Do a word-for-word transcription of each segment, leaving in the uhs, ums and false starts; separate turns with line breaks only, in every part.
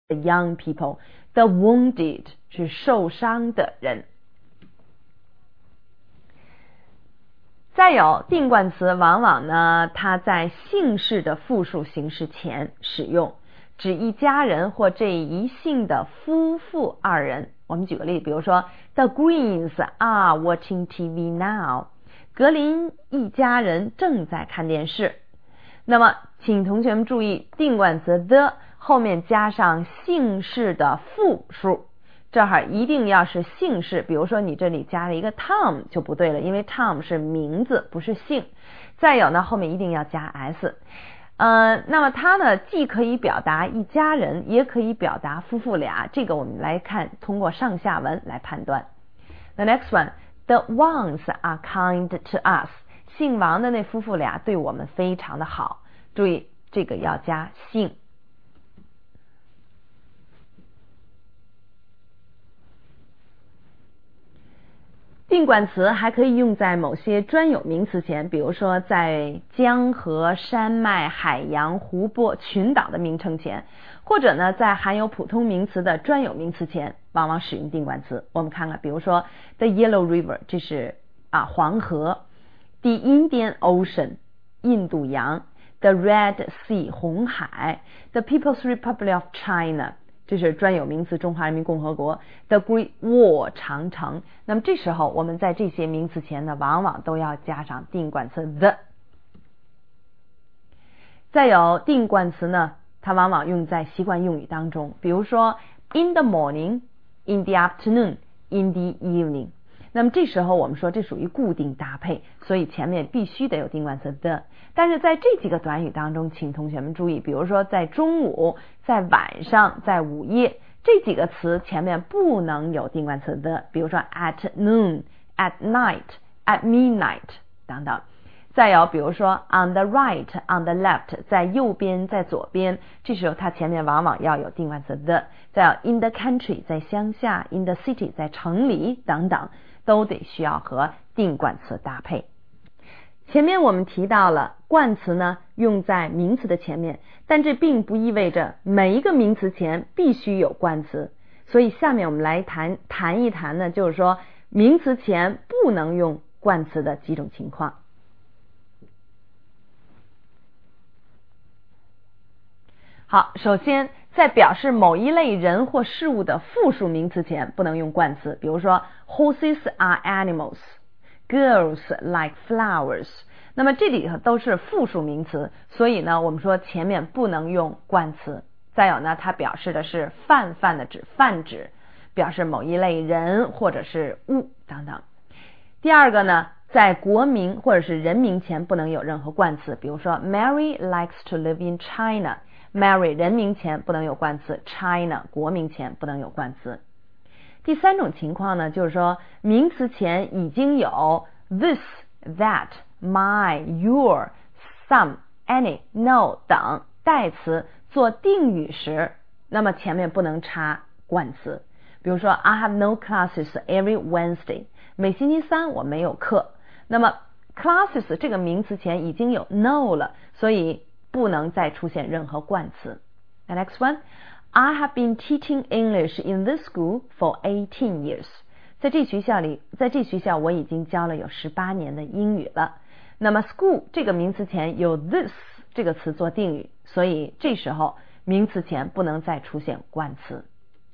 the young people. The wounded 是受伤的人。再有定冠词往往呢，它在姓氏的复数形式前使用，指一家人或这一姓的夫妇二人。我们举个例子，比如说 The Greens are watching T V now. 格林一家人正在看电视。那么请同学们注意，定冠词 the 后面加上姓氏的复数，这儿一定要是姓氏，比如说你这里加了一个 Tom 就不对了，因为 Tom 是名字不是姓。再有呢，后面一定要加 s。呃，那么它呢既可以表达一家人，也可以表达夫妇俩，这个我们来看，通过上下文来判断。The next one, the Wangs are kind to us. 姓王的那夫妇俩对我们非常的好。注意这个要加姓。定冠词还可以用在某些专有名词前，比如说在江河、山脉、海洋、湖泊、群岛的名称前，或者呢在含有普通名词的专有名词前，往往使用定冠词。我们看看，比如说 The Yellow River 这是啊黄河， The Indian Ocean 印度洋， The Red Sea 红海， The People's Republic of China这是专有名词中华人民共和国， The Great Wall 长城。那么这时候我们在这些名词前呢，往往都要加上定冠词 the。 再有定冠词呢，它往往用在习惯用语当中，比如说 in the morning, in the afternoon, in the evening。 那么这时候我们说这属于固定搭配，所以前面必须得有定冠词 the。 但是在这几个短语当中，请同学们注意，比如说在中午、在晚上、在午夜，这几个词前面不能有定冠词 the， 比如说 at noon, at night, at midnight 等等。再有比如说 on the right, on the left 在右边在左边，这时候它前面往往要有定冠词 the。 再有 in the country 在乡下， in the city 在城里等等，都得需要和定冠词搭配。前面我们提到了冠词呢用在名词的前面，但这并不意味着每一个名词前必须有冠词，所以下面我们来谈谈一谈呢，就是说名词前不能用冠词的几种情况。好，首先在表示某一类人或事物的复数名词前不能用冠词，比如说 Horses are animals, Girls like flowers。 那么这里头都是复数名词，所以呢我们说前面不能用冠词。再有呢，它表示的是泛泛的指泛指，表示某一类人或者是物等等。第二个呢，在国名或者是人名前不能有任何冠词，比如说 Mary likes to live in China， Mary 人名前不能有冠词， China 国名前不能有冠词。第三种情况呢，就是说名词前已经有 this, that, my, your, some, any, no 等代词做定语时，那么前面不能插冠词。比如说 I have no classes every Wednesday， 每星期三我没有课。那么 classes 这个名词前已经有 no 了，所以不能再出现任何冠词。 The next one, I have been teaching English in this school for eighteen years。 在这学校里，在这学校我已经教了有十八年的英语了。那么 school 这个名词前有 this 这个词做定语，所以这时候名词前不能再出现冠词。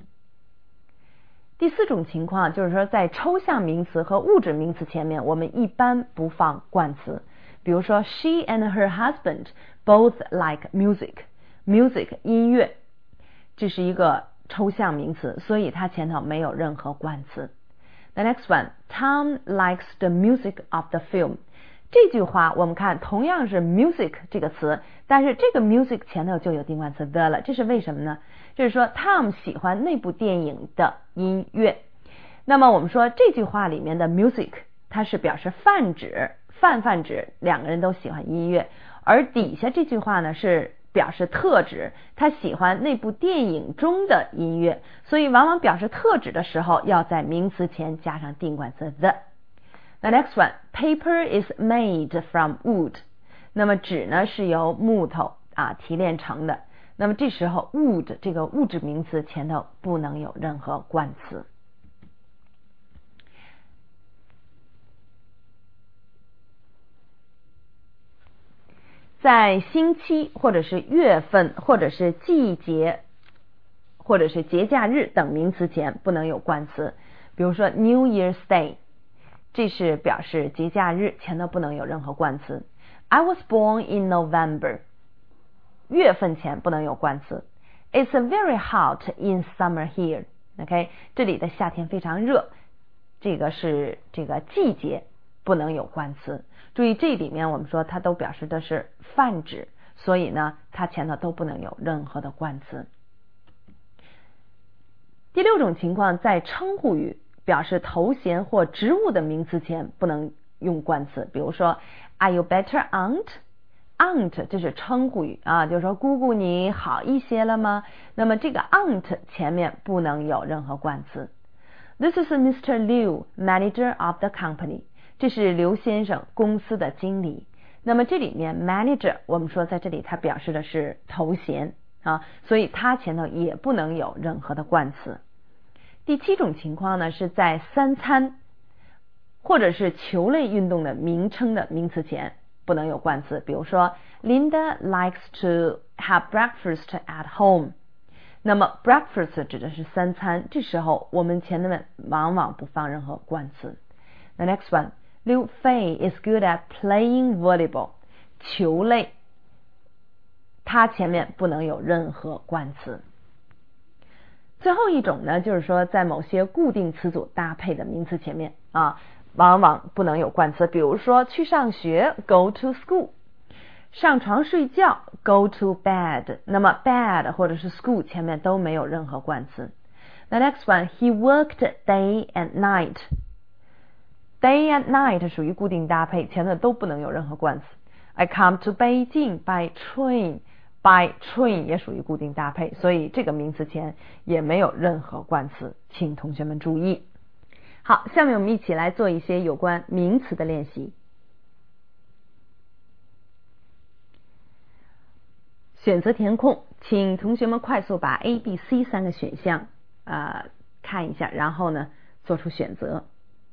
第四种情况就是说，在抽象名词和物质名词前面我们一般不放冠词，比如说 She and her husband both like music， music 音乐，这是一个抽象名词，所以它前头没有任何冠词。 The next one, Tom likes the music of the film。 这句话我们看同样是 music 这个词，但是这个 music 前头就有定冠词 the 了，这是为什么呢？就是说 Tom 喜欢那部电影的音乐。那么我们说这句话里面的 music 它是表示泛指，泛泛指两个人都喜欢音乐，而底下这句话呢是表示特指，他喜欢那部电影中的音乐，所以往往表示特指的时候要在名词前加上定冠词 the。 The next one, paper is made from wood。 那么纸呢是由木头啊提炼成的。 那么这时候 would 这个物质名词前头不能有任何冠词。在星期或者是月份或者是季节或者是节假日等名词前不能有冠词，比如说 New Year's Day， 这是表示节假日，前头不能有任何冠词。 I was born in November， 月份前不能有冠词。 It's very hot in summer here， OK， 这里的夏天非常热，这个是这个季节不能有冠词。注意这里面我们说它都表示的是泛指，所以呢它前头都不能有任何的冠词。第六种情况，在称呼语表示头衔或职务的名词前不能用冠词，比如说 Are you better aunt？ aunt 这是称呼语啊，就是说姑姑你好一些了吗？那么这个 aunt 前面不能有任何冠词。 This is Mister Liu, manager of the company，这是刘先生，公司的经理。那么这里面 manager 我们说在这里它表示的是头衔啊，所以它前头也不能有任何的冠词。第七种情况呢，是在三餐或者是球类运动的名称的名词前不能有冠词，比如说 Linda likes to have breakfast at home， 那么 breakfast 指的是三餐，这时候我们前面往往不放任何冠词。 The next one，Liu Fei is good at playing volleyball， 球类它前面不能有任何冠词。最后一种呢，就是说在某些固定词组搭配的名词前面啊，往往不能有冠词，比如说去上学 go to school， 上床睡觉 go to bed， 那么 bed 或者是 school 前面都没有任何冠词。 The next one， he worked day and night，Day and night 属于固定搭配，前面都不能有任何冠词。 I come to Beijing by train， by train 也属于固定搭配，所以这个名词前也没有任何冠词，请同学们注意。好，下面我们一起来做一些有关名词的练习。选择填空，请同学们快速把 A、B、C 三个选项呃看一下，然后呢做出选择。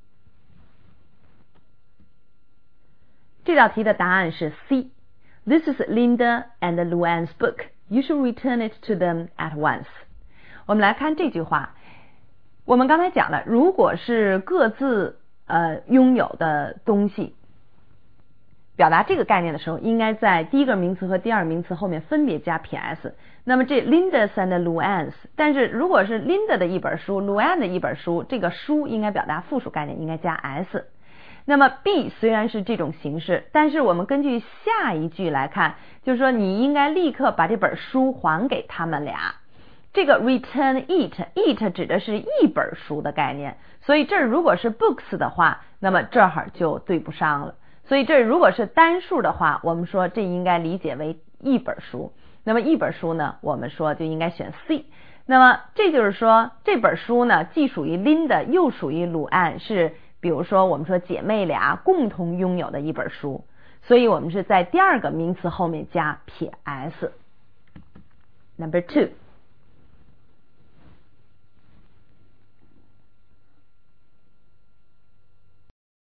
这道题的答案是 C。 This is Linda and Luann's book. You should return it to them at once. 我们来看这句话，我们刚才讲了，如果是各自呃拥有的东西，表达这个概念的时候，应该在第一个名词和第二个名词后面分别加 P S。 那么这 Linda's and Luann's， 但是如果是 Linda 的一本书 Luann 的一本书，这个书应该表达复数概念，应该加 S。那么 B 虽然是这种形式，但是我们根据下一句来看，就是说你应该立刻把这本书还给他们俩。这个 return it it 指的是一本书的概念，所以这儿如果是 books 的话，那么这儿就对不上了。所以这如果是单数的话，我们说这应该理解为一本书。那么一本书呢，我们说就应该选 C。那么这就是说这本书呢，既属于 Linda 又属于鲁安，是比如说我们说姐妹俩共同拥有的一本书，所以我们是在第二个名词后面加 P S。 Number two，